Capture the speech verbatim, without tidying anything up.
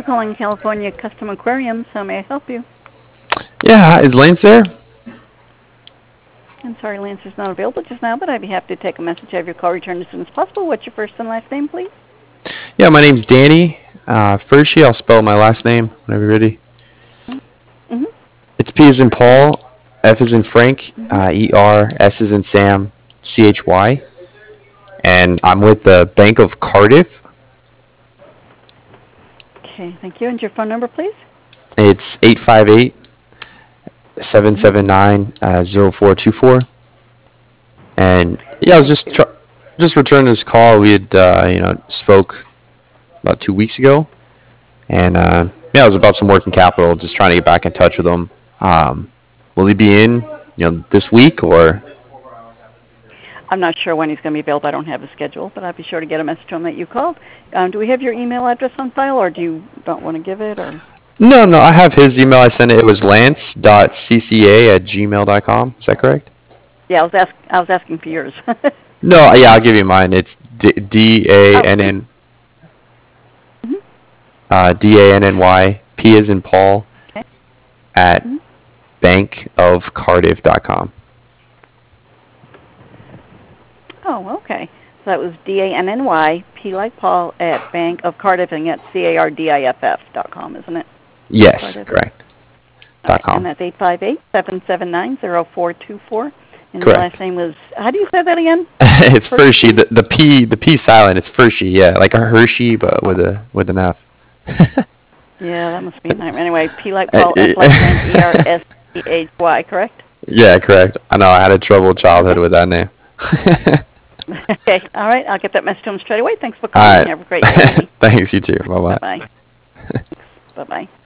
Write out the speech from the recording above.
calling California Custom Aquariums. How may I help you? Yeah, hi, is Lance there? I'm sorry, Lance is not available just now, but I'd be happy to take a message, have your call returned as soon as possible. What's your first and last name, please? Yeah, my name's Danny. Uh, first, I'll spell my last name whenever you're ready. Mm-hmm. It's P as in Paul, F as in Frank, Mm-hmm. uh, E R, S as in Sam, C H Y. And I'm with the Bank of Cardiff. Okay, thank you. And your phone number, please? It's eight five eight, seven seven nine, zero four two four. And yeah, I was Thank just you. tr- just returning this call. We had uh, you know spoke about two weeks ago, and uh, yeah, it was about some working capital. Just trying to get back in touch with them. Um, will he be in you know this week or? I'm not sure when he's going to be available. I don't have a schedule, but I'll be sure to get a message to him that you called. Um, do we have your email address on file, or do you don't want to give it? Or No, no, I have his email. I sent it. It was lance dot c c a at gmail dot com. Is that correct? yeah, I was ask I was asking for yours. No, yeah, I'll give you mine. It's D D A oh, N N mm-hmm. uh, D A N N Y P as in Paul Okay. at Mm-hmm. bank of cardiff dot com. Oh, okay. So that was D A N N Y, P like Paul, at Bank of Cardiff, and yet C A R D I F F dot com, isn't it? Yes, Cardiff. correct. All Dot right, and com. that's eight five eight, seven seven nine, zero four two four. And your Correct. last name was, how do you say that again? It's Hershey. Hershey? The the P the P silent. It's Hershey. Yeah, like a Hershey, but with a with an F. Yeah, that must be a nightmare. Anyway, P like Uh, Paul, F like Frank, E R S C H Y, correct? Yeah, correct. I know I had a troubled childhood Okay. with that name. Okay. All right. I'll get that message to him straight away. Thanks for All calling. right. Have a great day. Thanks, you too. Bye bye. Bye-bye. Bye-bye.